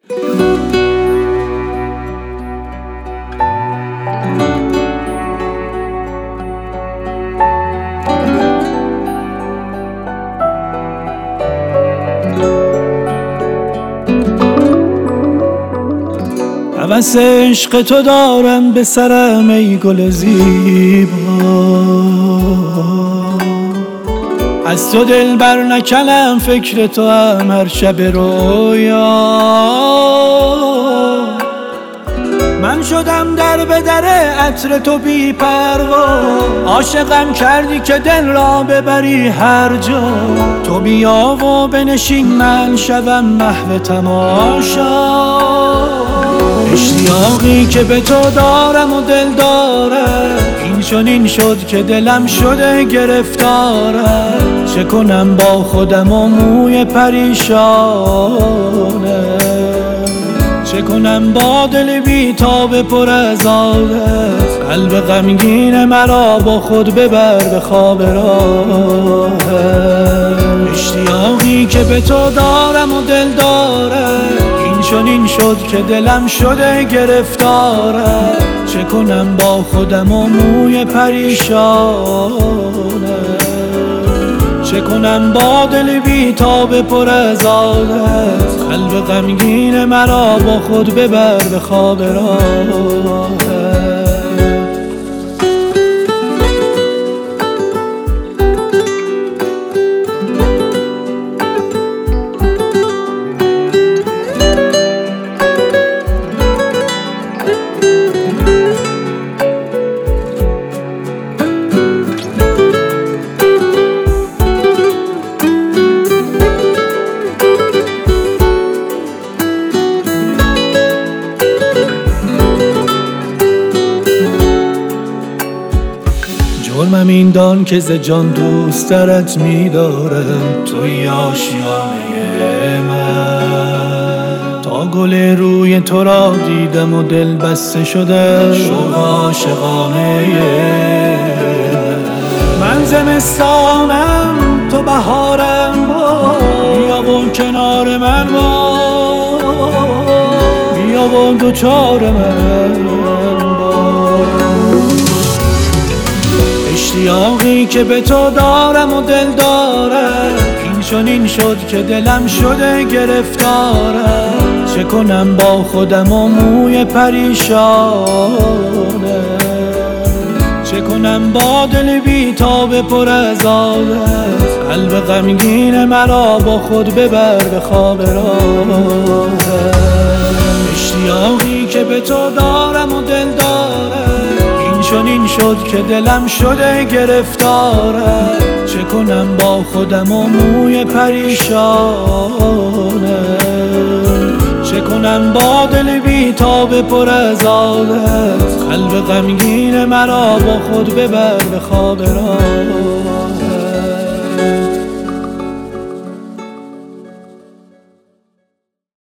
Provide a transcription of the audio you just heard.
هوس عشق تو دارم به سرم ای گل زیبا، از تو دل بر نکنم فکر تو هم هر شب رویا. من شدم در به در عطر تو بی پروا، عاشقم کردی که دل را ببری هر جا. تو بیا و بنشین من شوم محو تماشا، اشتیاقی که به تو دارم و دل دارم این چنین شد که دلم شده گرفتارم. چه کنم با خودم و موی پریشانه، چه کنم با دل بی تاب پر از عادت. قلب غمگین مرا با خود ببر به خواب راه. اشتیاقی که به تو دارم و دل دارم این چنین شد که دلم شده گرفتارم. چه کنم با خودم و موی پریشانه، چه کنم با دل بی تاب پر از عادت. قلب غمگین مرا با خود ببر به خواب راه. جرمم این دان که ز جان دوست درت می‌دارم. توی آشیانه من، تا گل روی تو را دیدم و دل بسته شده شوق عاشقانه من. زمستانم تو بهارم بیا و کنار من بیا و دوچار من. اشتیاقی که به تو دارم و دل دارم این چنین شد که دلم شده گرفتارم. چه کنم با خودم و موی پریشانه، چه کنم با دل بی تاب پر از عادت. قلب غمگین مرا با خود ببر به خواب راه. اشتیاقی که به تو دارم و دل دارم چنین شد که دلم شده گرفتارم. چه کنم با خودم و موی پریشانه، چه کنم با دل بی تاب پر از عادت. قلب غمگین مرا با خود ببر به خواب راه.